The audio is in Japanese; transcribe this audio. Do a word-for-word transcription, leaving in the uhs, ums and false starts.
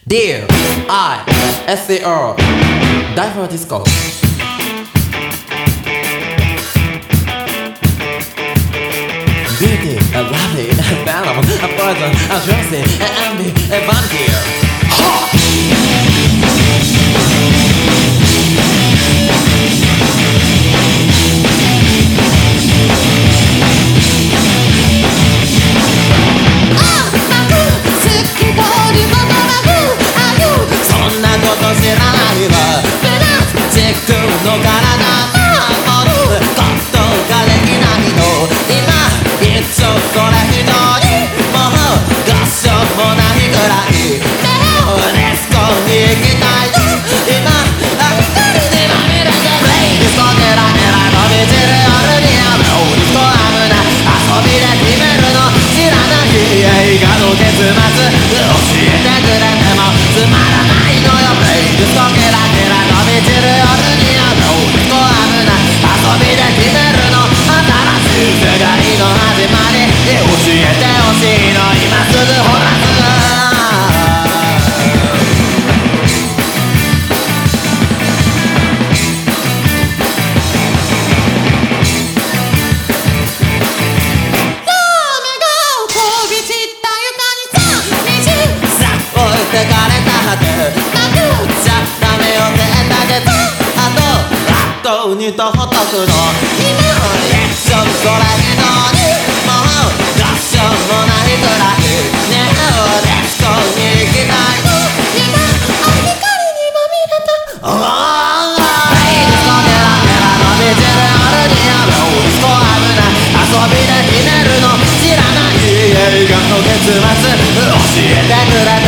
ディー アイ エス ティー オー ダイフォーディスコBeauty, a lovely, a venom, a poison, a jersey, a envy, a vanity. Ha! そんなこと知らないわ。チェックの体守ることができないの。今一応それ以上にもうどうしようもないぐらいディスコに行きたいの。今光にまみれてディスコゲラゲラ飛び散る夜にはもうディスコ危ない遊びで決めるの知らない映画の結末教えてくれてもつまらないのよ。ディスコゲラゲラ飛び散る夜にはもうディスコ危ない遊びで決めるの新しい世界の始まり教えてほしいの今すぐほらすぐ置いてかれた果てなくちゃダメよってだけどあとあとにとほっとくの今一緒それ以上にもうどうしようもないくらいねえディスコに行きたいの今光にまみれたおーディスコゲラゲラ伸びてる夜にはもうディスコ危ない遊びで決めるの知らない映画の結末教えてくれ